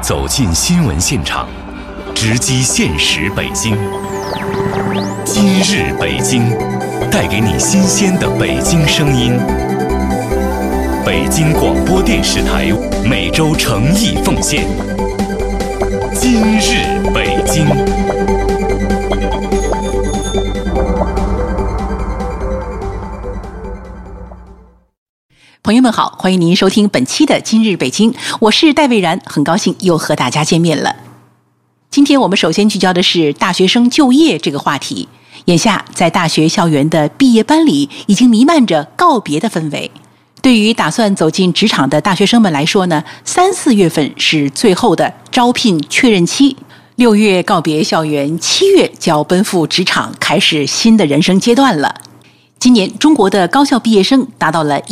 走进新闻现场，直击现实北京。今日北京，带给你新鲜的北京声音。北京广播电视台每周诚意奉献。今日北京。 朋友们好，欢迎您收听本期的今日北京，我是戴蔚然，很高兴又和大家见面了。今天我们首先聚焦的是大学生就业这个话题。眼下在大学校园的毕业班里已经弥漫着告别的氛围。对于打算走进职场的大学生们来说呢，3、4月份是最后的招聘确认期，6月告别校园，7月就要奔赴职场，开始新的人生阶段了。今年中国的高校毕业生达到了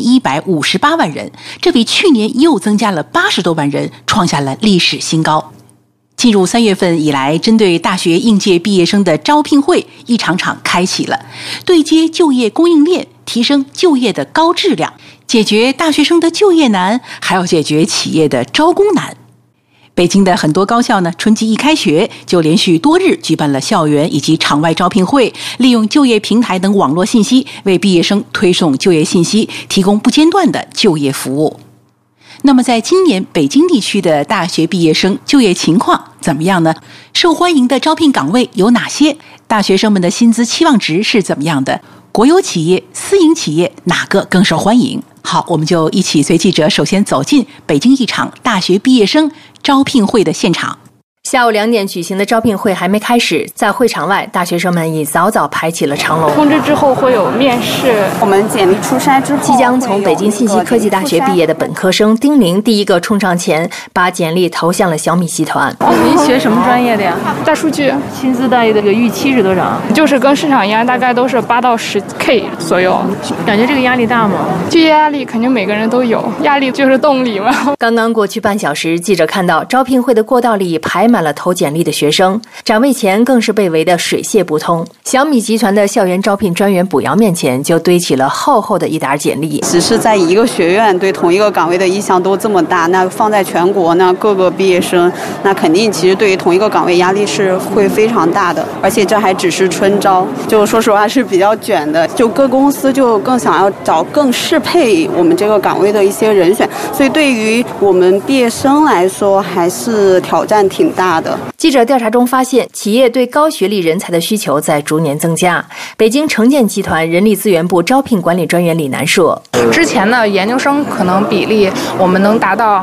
1158万人，这比去年又增加了80多万人，创下了历史新高。进入3月份以来，针对大学应届毕业生的招聘会一场场开启了，对接就业供应链，提升就业的高质量，解决大学生的就业难，还要解决企业的招工难。北京的很多高校呢，春季一开学就连续多日举办了校园以及场外招聘会，利用就业平台等网络信息为毕业生推送就业信息，提供不间断的就业服务。那么在今年北京地区的大学毕业生就业情况怎么样呢？受欢迎的招聘岗位有哪些？大学生们的薪资期望值是怎么样的？国有企业、私营企业哪个更受欢迎？好，我们就一起随记者首先走进北京一场大学毕业生招聘会的现场。 下午2点举行的招聘会还没开始，在会场外，大学生们已早早排起了长龙。 通知之后会有面试， 我们简历初筛之后， 即将从北京信息科技大学毕业的本科生丁玲第一个冲上前，把简历投向了小米集团。 您学什么专业的呀？大数据。 薪资待遇的预期是多少？ 就是跟市场一样，大概都是8到10K 左右。 感觉这个压力大吗？ 就业压力肯定每个人都有，压力就是动力嘛。 刚刚过去半小时，记者看到招聘会的过道里排满了投简历的学生，展位前更是被围得水泄不通。小米集团的校园招聘专员卜瑶面前就堆起了厚厚的一沓简历。 只是在一个学院对同一个岗位的意向都这么大，那放在全国呢，各个毕业生，那肯定其实对于同一个岗位压力是会非常大的。而且这还只是春招，就说实话是比较卷的，就各公司就更想要找更适配我们这个岗位的一些人选，所以对于我们毕业生来说还是挑战挺大的。 记者调查中发现，企业对高学历人才的需求在逐年增加。北京城建集团人力资源部招聘管理专员李楠说：“ 之前的研究生可能比例我们能达到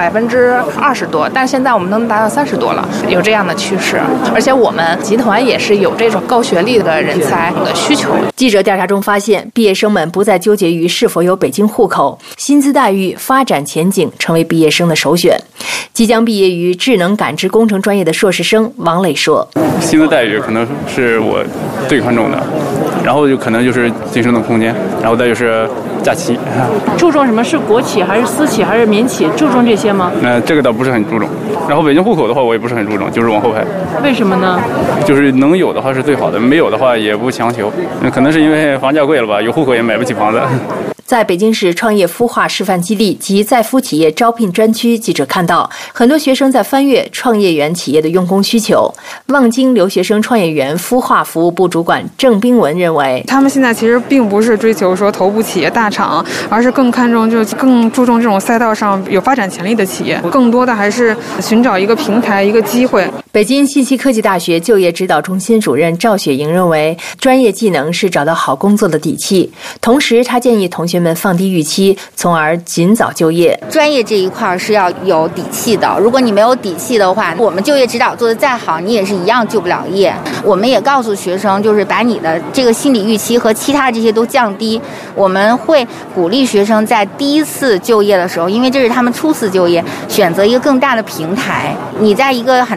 20%多，但现在我们能达到30%多了，有这样的趋势。而且我们集团也是有这种高学历的人才的需求。” 记者调查中发现，毕业生们不再纠结于是否有北京户口，薪资待遇、发展前景成为毕业生的首选。即将毕业于智能感知工程专业的硕士生王磊说：“ 薪资待遇可能是我最看重的，然后就可能就是晋升的空间，然后再就是假期。 注重什么？是国企还是私企还是民企？注重这些吗？ 这个倒不是很注重。然后北京户口的话，我也不是很注重，就是往后排。 为什么呢？ 就是能有的话是最好的，没有的话也不强求。可能是因为房价贵了吧，有户口也买不起房子。” 在北京市创业孵化示范基地及在孵企业招聘专区，记者看到很多学生在翻阅创业园企业的用工需求。望京留学生创业园孵化服务部主管郑冰文认为， 他们现在其实并不是追求说头部企业大厂，而是更看重就是更注重这种赛道上有发展潜力的企业，更多的还是寻找一个平台一个机会。 北京信息科技大学就业指导中心主任赵雪莹认为，专业技能是找到好工作的底气，同时他建议同学们放低预期，从而尽早就业。 专业这一块是要有底气的，如果你没有底气的话，我们就业指导做得再好，你也是一样就不了业。我们也告诉学生，就是把你的这个心理预期和其他这些都降低。我们会鼓励学生在第一次就业的时候，因为这是他们初次就业，选择一个更大的平台。你在一个很大的平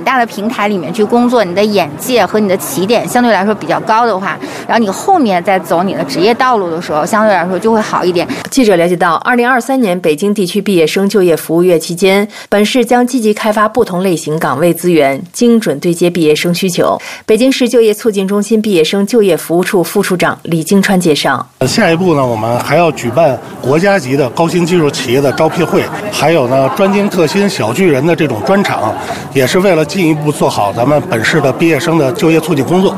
平台里面去工作，你的眼界和你的起点相对来说比较高的话，然后你后面再走你的职业道路的时候，相对来说就会好一点。 记者了解到，2023年北京地区毕业生就业服务月期间，本市将积极开发不同类型岗位资源，精准对接毕业生需求。北京市就业促进中心毕业生就业服务处副处长李京川介绍， 下一步呢，我们还要举办国家级的高新技术企业的招聘会，还有呢专精特新小巨人的这种专场，也是为了进一步做好咱们本市的毕业生的就业促进工作。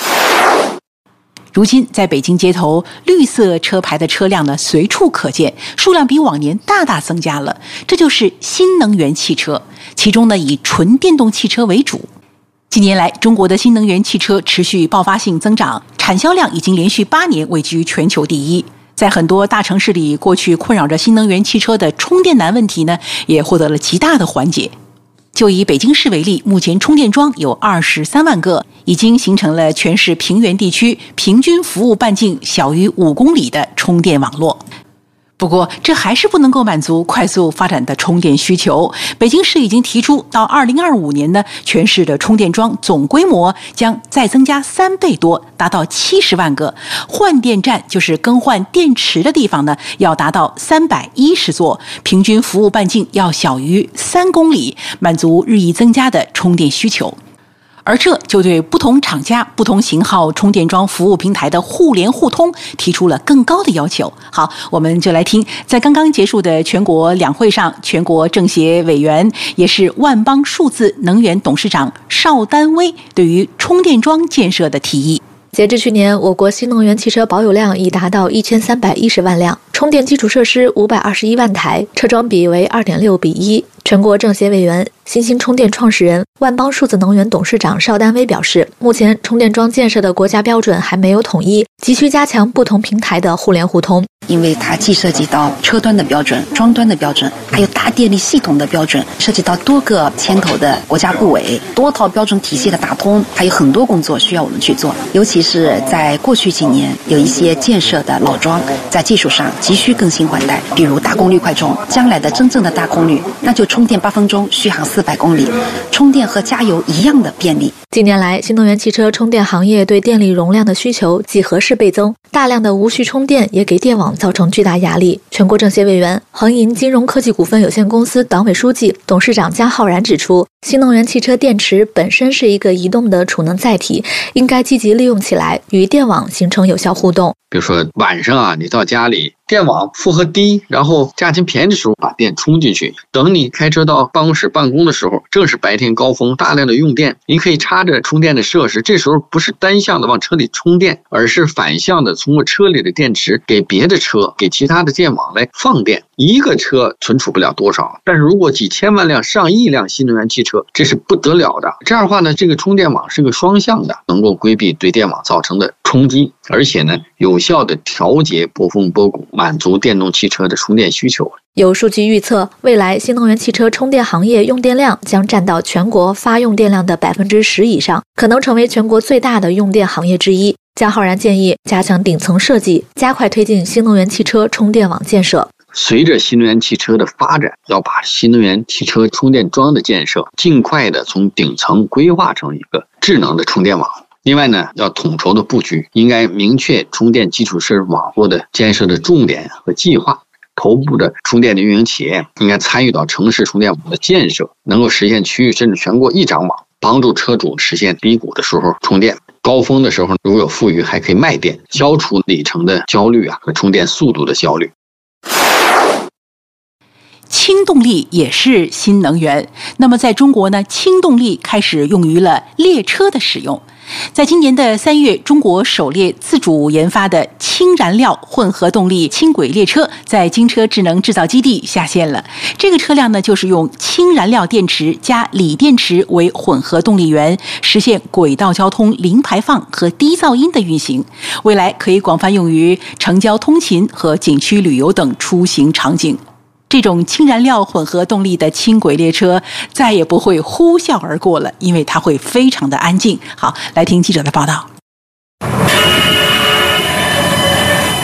如今在北京街头，绿色车牌的车辆呢随处可见，数量比往年大大增加了。这就是新能源汽车，其中呢以纯电动汽车为主。近年来，中国的新能源汽车持续爆发性增长，产销量已经连续8年位居全球第一。在很多大城市里，过去困扰着新能源汽车的充电难问题呢，也获得了极大的缓解。就以北京市为例，目前充电桩有23万个，已经形成了全市平原地区平均服务半径小于5公里的充电网络。不过，这还是不能够满足快速发展的充电需求。北京市已经提出，到2025年呢，全市的充电桩总规模将再增加3倍多，达到70万个。换电站就是更换电池的地方呢，要达到310座，平均服务半径要小于3公里，满足日益增加的充电需求。而这就对不同厂家、不同型号充电桩服务平台的互联互通提出了更高的要求。好，我们就来听在刚刚结束的全国两会上，全国政协委员也是万邦数字能源董事长邵丹薇对于充电桩建设的提议。 截至去年，我国新能源汽车保有量已达到1310万辆，充电基础设施521万台，车桩比为2.6比1。全国政协委员、新兴充电创始人、万邦数字能源董事长邵丹薇表示，目前充电桩建设的国家标准还没有统一，急需加强不同平台的互联互通。 因为它既涉及到车端的标准、桩端的标准，还有大电力系统的标准，涉及到多个牵头的国家部委，多套标准体系的打通，还有很多工作需要我们去做。尤其是在过去几年，有一些建设的老桩在技术上急需更新换代，比如大功率快充，将来的真正的大功率，那就充电8分钟，续航400公里，充电和加油一样的便利。 近年来，新能源汽车充电行业对电力容量的需求几何式倍增，大量的无序充电也给电网造成巨大压力。全国政协委员、恒银金融科技股份有限公司党委书记、董事长姜浩然指出，新能源汽车电池本身是一个移动的储能载体，应该积极利用起来，与电网形成有效互动。 比如说晚上你到家里，电网负荷低，然后价钱便宜的时候把电充进去，等你开车到办公室办公的时候，正是白天高峰，大量的用电，你可以插着充电的设施，这时候不是单向的往车里充电，而是反向的通过车里的电池给别的车、给其他的电网来放电。一个车存储不了多少，但是如果几千万辆、上亿辆新能源汽车，这是不得了的。这样的话呢，这个充电网是个双向的，能够规避对电网造成的冲击，而且呢，有效的调节波峰波谷，满足电动汽车的充电需求。 有数据预测，未来新能源汽车充电行业用电量将占到全国发用电量的10%以上，可能成为全国最大的用电行业之一。姜浩然建议加强顶层设计，加快推进新能源汽车充电网建设。 随着新能源汽车的发展，要把新能源汽车充电桩的建设尽快的从顶层规划成一个智能的充电网。另外呢，要统筹的布局，应该明确充电基础设施网络的建设的重点和计划。头部的充电的运营企业应该参与到城市充电网的建设，能够实现区域甚至全国一张网，帮助车主实现低谷的时候充电，高峰的时候如果有富余还可以卖电，消除里程的焦虑和充电速度的焦虑。 氢动力也是新能源，那么在中国呢，氢动力开始用于了列车的使用。在今年的3月，中国首列自主研发的氢燃料混合动力轻轨列车在京车智能制造基地下线了。这个车辆呢，就是用氢燃料电池加锂电池为混合动力源，实现轨道交通零排放和低噪音的运行。未来可以广泛用于城郊通勤和景区旅游等出行场景。这种氢燃料混合动力的轻轨列车再也不会呼啸而过了，因为它会非常的安静。好，来听记者的报道。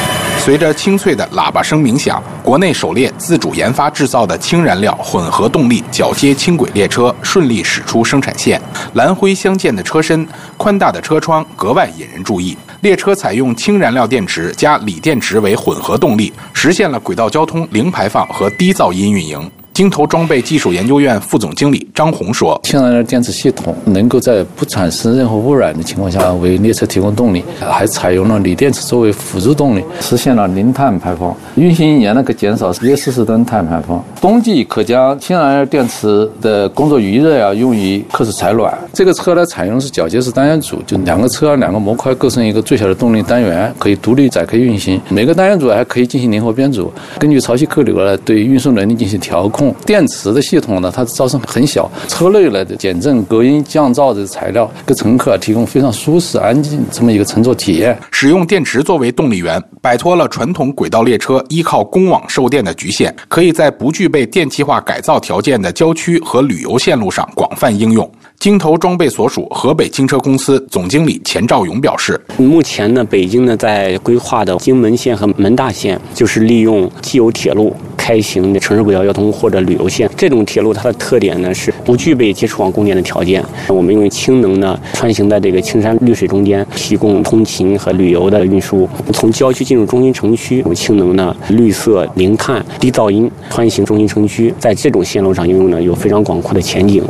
随着清脆的喇叭声鸣响，国内首列自主研发制造的氢燃料混合动力铰接轻轨列车顺利驶出生产线。蓝灰相间的车身，宽大的车窗格外引人注意。列车采用氢燃料电池加锂电池为混合动力，实现了轨道交通零排放和低噪音运营。京投装备技术研究院副总经理张红说：“ 氢燃料电池系统能够在不产生任何污染的情况下为列车提供动力，还采用了锂电池作为辅助动力，实现了零碳排放。运行1年可减少约40吨碳排放。冬季可将氢燃料电池的工作余热用于客室采暖。这个车呢，采用的是铰接式单元组，就2个车2个模块构成一个最小的动力单元，可以独立载客运行。每个单元组还可以进行灵活编组，根据潮汐客流呢，对运输能力进行调控。电池的系统呢，它噪声很小，车内的减震、隔音、降噪的材料，给乘客提供非常舒适、安静这么一个乘坐体验。 使用电池作为动力源，摆脱了传统轨道列车依靠公网售电的局限，可以在不具备电气化改造条件的郊区和旅游线路上广泛应用。京投装备所属河北轻车公司总经理钱兆勇表示：“ 目前呢，北京呢在规划的京门线和门大线，就是利用既有铁路开行的城市轨道交通或者旅游线。这种铁路它的特点呢是不具备接触网供电的条件，我们用氢能呢穿行在这个青山绿水中间，提供通勤和旅游的运输。从郊区进入中心城区，用氢能呢绿色、零碳、低噪音穿行中心城区，在这种线路上应用呢有非常广阔的前景。”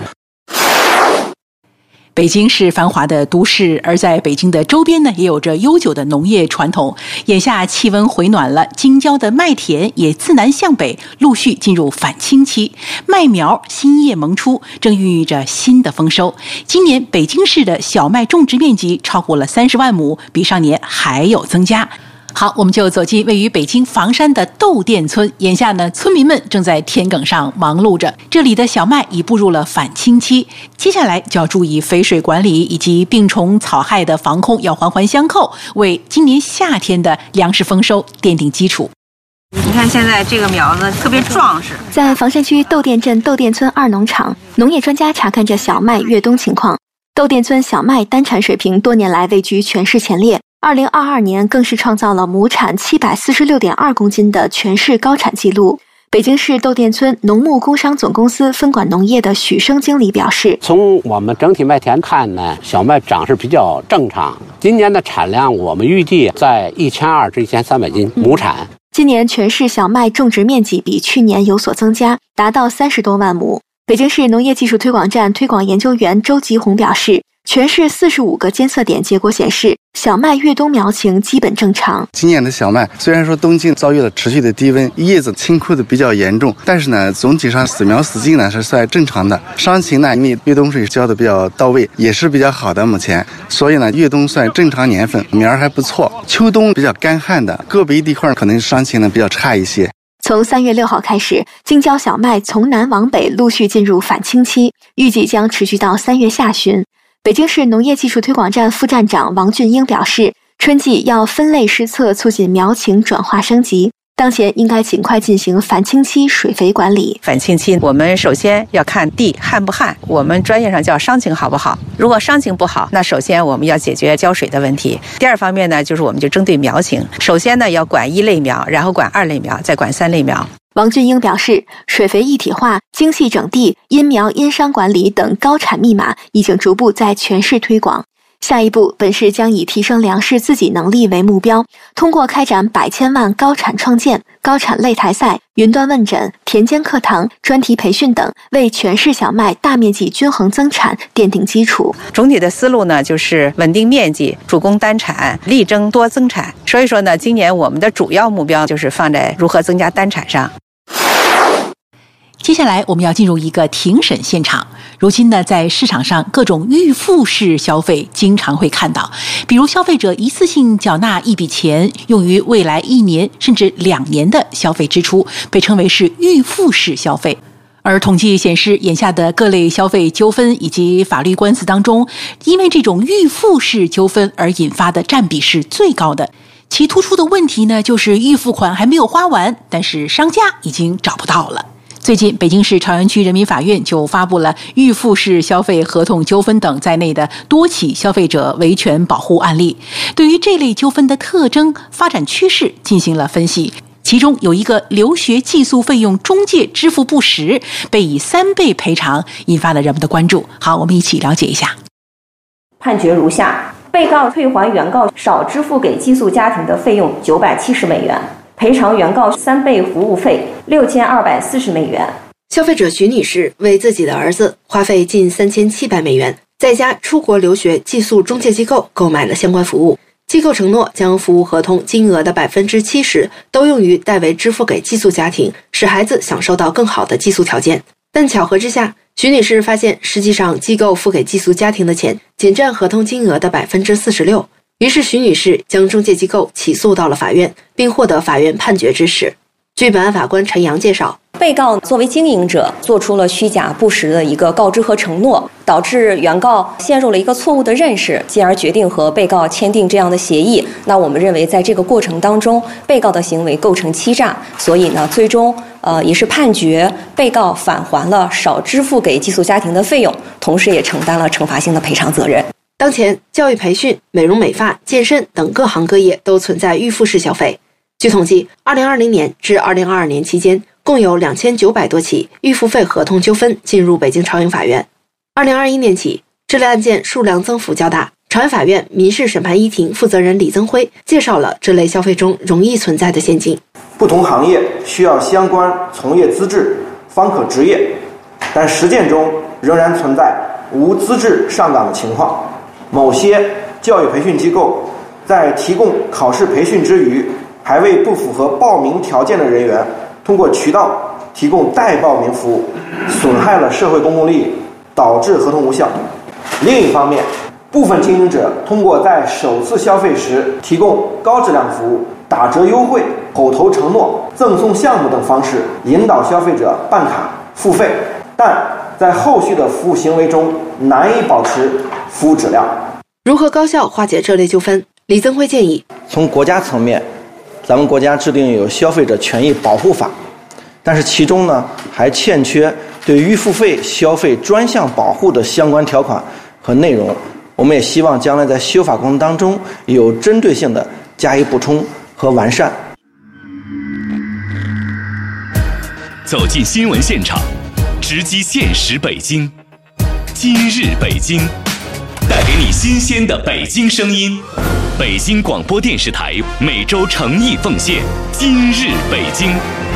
北京是繁华的都市，而在北京的周边呢，也有着悠久的农业传统。眼下气温回暖了，京郊的麦田也自南向北，陆续进入返青期，麦苗新叶萌出，正孕育着新的丰收。今年北京市的小麦种植面积超过了30万亩，比上年还有增加。好，我们就走进位于北京房山的窦店村。眼下呢，村民们正在田埂上忙碌着。这里的小麦已步入了返青期，接下来就要注意肥水管理以及病虫草害的防控，要环环相扣，为今年夏天的粮食丰收奠定基础。 你看现在这个苗子特别壮实。 在房山区窦店镇窦店村2农场，农业专家查看着小麦越冬情况。窦店村小麦单产水平多年来位居全市前列。2022年更是创造了亩产746.2公斤的全市高产记录。北京市窦店村农牧工商总公司分管农业的许生经理表示， 从我们整体麦田看呢，小麦长势比较正常。今年的产量我们预计在1200至1300斤亩产。 今年全市小麦种植面积比去年有所增加，达到30多万亩。北京市农业技术推广站推广研究员周吉红表示，全市45个监测点结果显示，小麦越冬苗情基本正常。 今年的小麦虽然说冬季遭遇了持续的低温，叶子青枯的比较严重，但是呢，总体上死苗死茎呢是算正常的。伤情呢，因为越冬水浇的比较到位，也是比较好的目前，所以呢，越冬算正常年份，苗还不错。秋冬比较干旱的，个别地块可能伤情呢比较差一些。 从3月6号开始，京郊小麦从南往北陆续进入返青期，预计将持续到3月下旬。北京市农业技术推广站副站长王俊英表示，春季要分类施测，促进苗情转化升级。当前应该尽快进行返青期水肥管理。 返青期，我们首先要看地旱不旱，我们专业上叫伤情好不好。如果伤情不好，那首先我们要解决浇水的问题。第二方面呢，就是我们就针对苗情，首先呢要管1类苗，然后管2类苗，再管3类苗。 王俊英表示，水肥一体化、精细整地、因苗因伤管理等高产密码已经逐步在全市推广。下一步，本市将以提升粮食自给能力为目标，通过开展100千万高产创建、高产擂台赛、云端问诊、田间课堂、专题培训等，为全市小麦大面积均衡增产奠定基础。 总体的思路呢，就是稳定面积、主攻单产，力争多增产。所以说呢，今年我们的主要目标就是放在如何增加单产上。 接下来我们要进入一个庭审现场。如今呢，在市场上各种预付式消费经常会看到，比如消费者一次性缴纳一笔钱，用于未来1年甚至2年的消费支出，被称为是预付式消费。而统计显示，眼下的各类消费纠纷以及法律官司当中，因为这种预付式纠纷而引发的占比是最高的。其突出的问题呢，就是预付款还没有花完，但是商家已经找不到了。 最近，北京市朝阳区人民法院就发布了预付式消费合同纠纷等在内的多起消费者维权保护案例，对于这类纠纷的特征、发展趋势进行了分析。其中有一个留学寄宿费用中介支付不实，被以3倍赔偿，引发了人们的关注。好，我们一起了解一下。 判决如下：被告退还原告少支付给寄宿家庭的费用970美元，赔偿原告3倍服务费6240美元。 消费者徐女士为自己的儿子花费近3700美元，在家出国留学寄宿中介机构购买了相关服务。机构承诺将服务合同金额的70%都用于代为支付给寄宿家庭，使孩子享受到更好的寄宿条件。但巧合之下，徐女士发现实际上机构付给寄宿家庭的钱仅占合同金额的46%，于是徐女士将中介机构起诉到了法院，并获得法院判决支持。据本案法官陈阳介绍， 被告作为经营者做出了虚假不实的一个告知和承诺，导致原告陷入了一个错误的认识，进而决定和被告签订这样的协议。那我们认为在这个过程当中，被告的行为构成欺诈，所以呢最终也是判决被告返还了少支付给寄宿家庭的费用，同时也承担了惩罚性的赔偿责任。 当前教育培训、美容美发、健身等各行各业都存在预付式消费。据统计，2020年至2022年期间，共有2900多起预付费合同纠纷进入北京朝阳法院。2021年起，这类案件数量增幅较大。朝阳法院民事审判一庭负责人李增辉介绍了这类消费中容易存在的陷阱。 不同行业需要相关从业资质方可执业，但实践中仍然存在无资质上岗的情况。某些教育培训机构在提供考试培训之余，还为不符合报名条件的人员通过渠道提供代报名服务，损害了社会公共利益，导致合同无效。另一方面，部分经营者通过在首次消费时提供高质量服务、打折优惠、口头承诺、赠送项目等方式引导消费者办卡付费，但在后续的服务行为中难以保持服务质量。 如何高效化解这类纠纷？李增辉建议， 从国家层面，咱们国家制定有消费者权益保护法，但是其中呢还欠缺对预付费消费专项保护的相关条款和内容。我们也希望将来在修法过程当中有针对性的加以补充和完善。 走进新闻现场，直击现实北京。今日北京，带给你新鲜的北京声音。北京广播电视台每周诚意奉献。今日北京，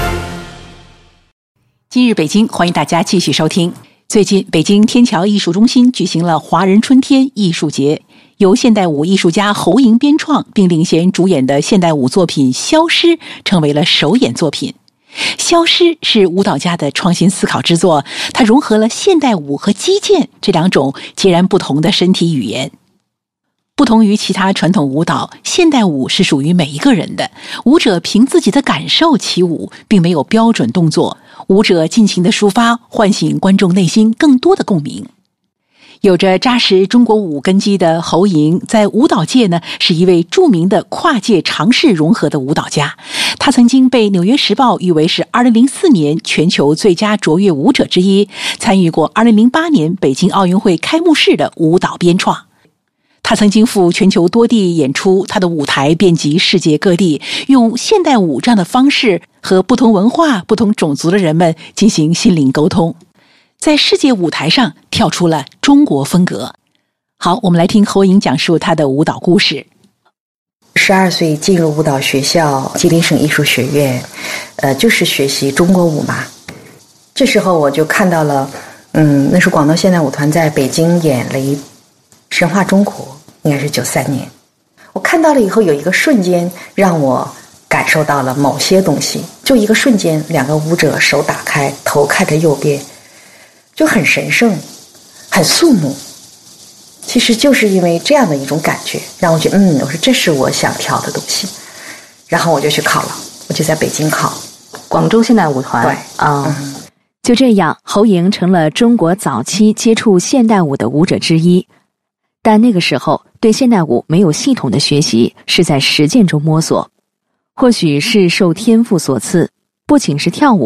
今日北京，欢迎大家继续收听。最近，北京天桥艺术中心举行了华人春天艺术节，由现代舞艺术家侯莹编创并领衔主演的现代舞作品《消失》成为了首演作品。《消失》是舞蹈家的创新思考之作，它融合了现代舞和击剑这两种截然不同的身体语言。不同于其他传统舞蹈，现代舞是属于每一个人的，舞者凭自己的感受起舞，并没有标准动作，舞者尽情的抒发，唤醒观众内心更多的共鸣。有着扎实中国舞根基的侯莹，在舞蹈界呢是一位著名的跨界尝试融合的舞蹈家。他曾经被《纽约时报》誉为是2004年全球最佳卓越舞者之一，参与过2008年北京奥运会开幕式的舞蹈编创。他曾经赴全球多地演出，他的舞台遍及世界各地，用现代舞这样的方式和不同文化、不同种族的人们进行心灵沟通，在世界舞台上跳出了中国风格。好，我们来听侯莹讲述他的舞蹈故事。 12岁进入舞蹈学校吉林省艺术学院，就是学习中国舞嘛。这时候我就看到了，那是广东现代舞团在北京演了一神话中国，应该是93年。我看到了以后，有一个瞬间让我感受到了某些东西，就一个瞬间，两个舞者手打开，头看着右边，就很神圣，很肃穆。其实就是因为这样的一种感觉，让我觉得，我说这是我想跳的东西。然后我就去考了，我就在北京考广州现代舞团。 对， 就这样，侯莹成了中国早期接触现代舞的舞者之一。但那个时候对现代舞没有系统的学习，是在实践中摸索。或许是受天赋所赐，不仅是跳舞，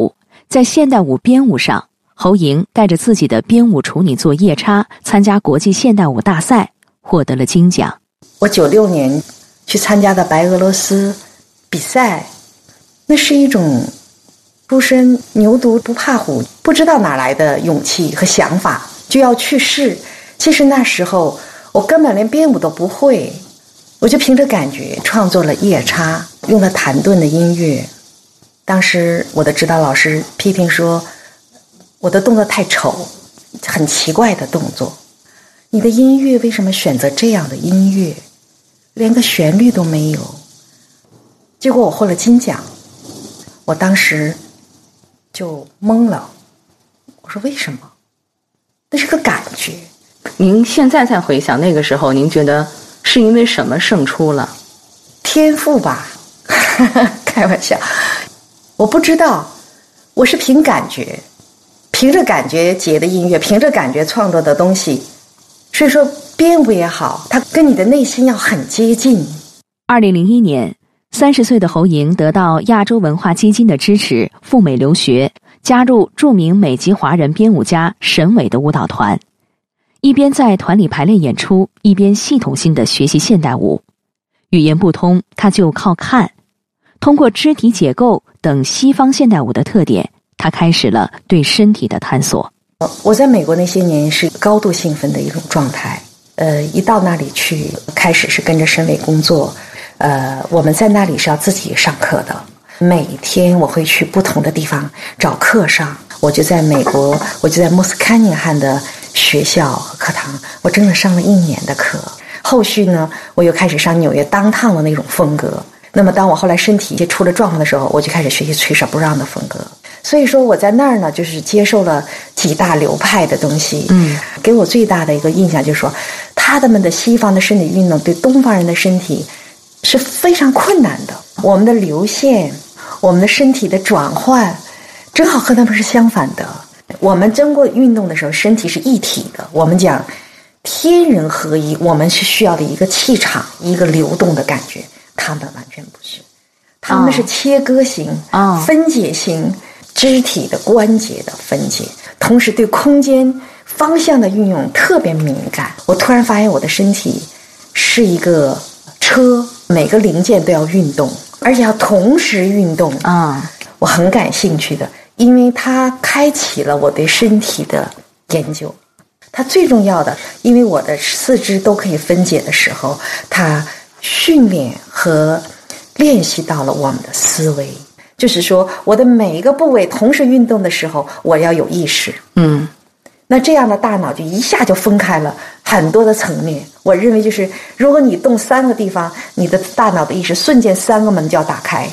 在现代舞编舞上，侯莹带着自己的编舞处女作《夜叉》参加国际现代舞大赛，获得了金奖。 我96年去参加的白俄罗斯比赛，那是一种初生牛犊不怕虎，不知道哪来的勇气和想法，就要去试。其实那时候我根本连编舞都不会，我就凭着感觉创作了《夜叉》，用了谭盾的音乐。当时我的指导老师批评说我的动作太丑，很奇怪的动作，你的音乐为什么选择这样的音乐，连个旋律都没有。结果我获了金奖，我当时就懵了，我说为什么？那是个感觉。 您现在再回想那个时候，您觉得是因为什么胜出了？ 天赋吧开玩笑，我不知道，我是凭感觉，凭着感觉写的音乐，凭着感觉创作的东西。所以说编舞也好，它跟你的内心要很接近。 2001年，30岁的侯莹得到亚洲文化基金的支持，赴美留学，加入著名美籍华人编舞家沈伟的舞蹈团，一边在团里排练演出，一边系统性的学习现代舞。语言不通，他就靠看，通过肢体结构等西方现代舞的特点，他开始了对身体的探索。 我在美国那些年是高度兴奋的一种状态，一到那里去，开始是跟着沈伟工作，我们在那里是要自己上课的，每天我会去不同的地方找课上。我就在美国，我就在莫斯科尼汉的学校和课堂，我真的上了1年的课。后续呢，我又开始上纽约downtown的那种风格。那么当我后来身体出了状况的时候，我就开始学习崔舍布让的风格。所以说我在那儿呢，就是接受了几大流派的东西。给我最大的一个印象就是说，他们的西方的身体运动对东方人的身体是非常困难的。我们的流线，我们的身体的转换，正好和他们是相反的。我们经过运动的时候，身体是一体的。我们讲天人合一，我们是需要的一个气场，一个流动的感觉。他们完全不是，他们是切割型、分解型，肢体的关节的分解，同时对空间方向的运用特别敏感。我突然发现我的身体是一个车，每个零件都要运动，而且要同时运动。我很感兴趣的，因为它开启了我对身体的研究。它最重要的，因为我的四肢都可以分解的时候，它训练和练习到了我们的思维。就是说我的每一个部位同时运动的时候，我要有意识。那这样的大脑就一下就分开了很多的层面。我认为就是如果你动3个地方，你的大脑的意识瞬间3个门就要打开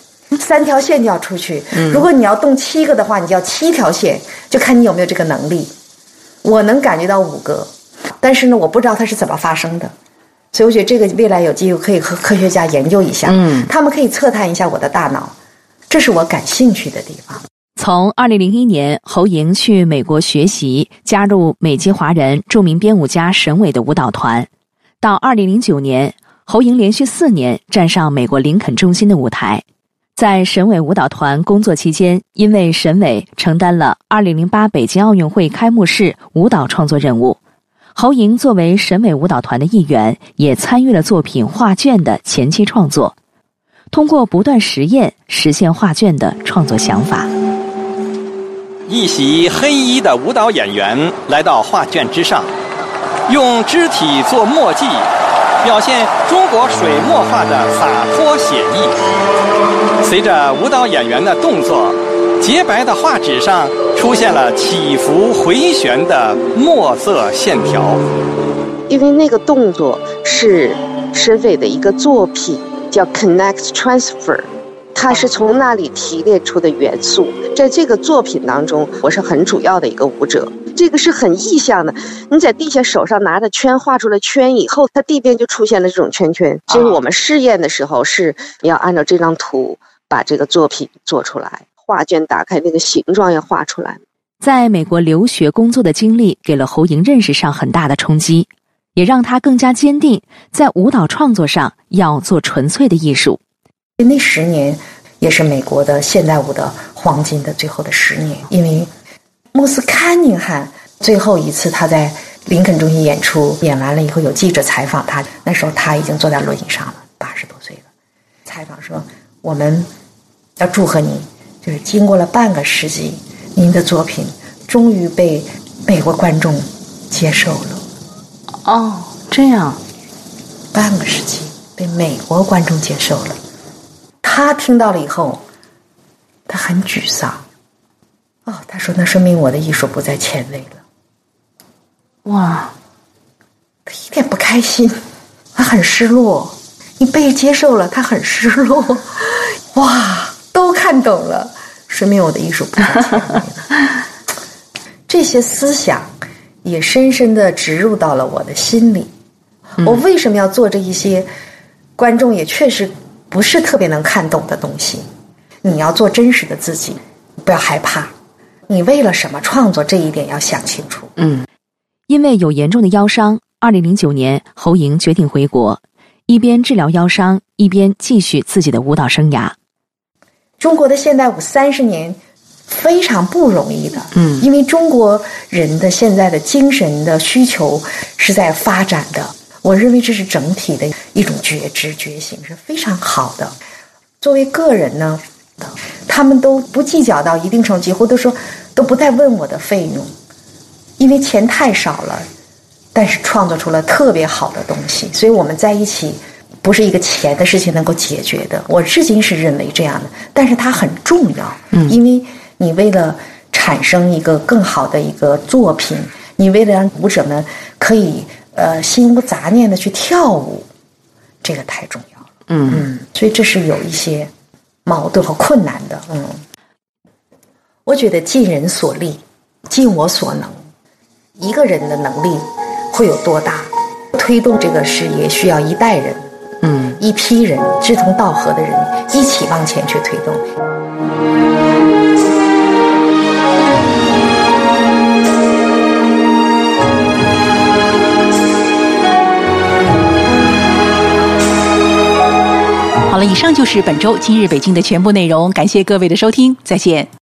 ，3条线就要出去。如果你要动7个的话，你就要7条线，就看你有没有这个能力。我能感觉到5个，但是呢，我不知道它是怎么发生的。所以我觉得这个未来有机会可以和科学家研究一下，他们可以测探一下我的大脑，这是我感兴趣的地方。 从2001年侯莹去美国学习，加入美籍华人著名编舞家沈伟的舞蹈团，到2009年，侯莹连续4年站上美国林肯中心的舞台。在沈伟舞蹈团工作期间，因为沈伟承担了2008北京奥运会开幕式舞蹈创作任务，侯莹作为沈伟舞蹈团的一员，也参与了作品画卷的前期创作，通过不断实验实现画卷的创作想法。 一袭黑衣的舞蹈演员来到画卷之上，用肢体做墨迹，表现中国水墨画的洒脱写意。随着舞蹈演员的动作，洁白的画纸上出现了起伏回旋的墨色线条。 因为那个动作是沈伟的一个作品，叫 Connect Transfer， 它是从那里提炼出的元素。在这个作品当中，我是很主要的一个舞者。这个是很意象的，你在地下手上拿着圈画出了圈以后，它地边就出现了这种圈圈。所以我们试验的时候是你要按照这张图把这个作品做出来，画卷打开那个形状要画出来。 在美国留学工作的经历给了侯莹认识上很大的冲击，也让她更加坚定在舞蹈创作上要做纯粹的艺术。 那10年也是美国的现代舞的黄金的最后的10年，因为莫斯坎宁汉最后一次他在林肯中心演出，演完了以后有记者采访他，那时候他已经坐在轮椅上了，80多岁了。采访说：“我们要祝贺你，就是经过了半个世纪，您的作品终于被美国观众接受了。” 哦，这样， 半个世纪被美国观众接受了。他听到了以后，他很沮丧。他说：“那说明我的艺术不再前卫了。” 哇， 他一点不开心，他很失落。你被接受了，他很失落。哇，都看懂了，说明我的艺术不再前卫了。这些思想也深深地植入到了我的心里。我为什么要做这一些观众也确实不是特别能看懂的东西？你要做真实的自己，不要害怕。你为了什么创作，这一点要想清楚。 因为有严重的腰伤，2009年侯莹决定回国，一边治疗腰伤，一边继续自己的舞蹈生涯。 中国的现代舞30年非常不容易的，因为中国人的现在的精神的需求是在发展的。我认为这是整体的一种觉知觉醒，是非常好的。作为个人呢，他们都不计较到一定程度，几乎都说都不再问我的费用，因为钱太少了，但是创作出了特别好的东西，所以我们在一起不是一个钱的事情能够解决的。我至今是认为这样的，但是它很重要，因为你为了产生一个更好的一个作品，你为了让舞者们可以心无杂念的去跳舞，这个太重要了。所以这是有一些矛盾和困难的。我觉得尽人所力，尽我所能。一个人的能力会有多大？推动这个事业需要一代人，一批人志同道合的人一起往前去推动。 好了，以上就是本周今日北京的全部内容，感谢各位的收听，再见。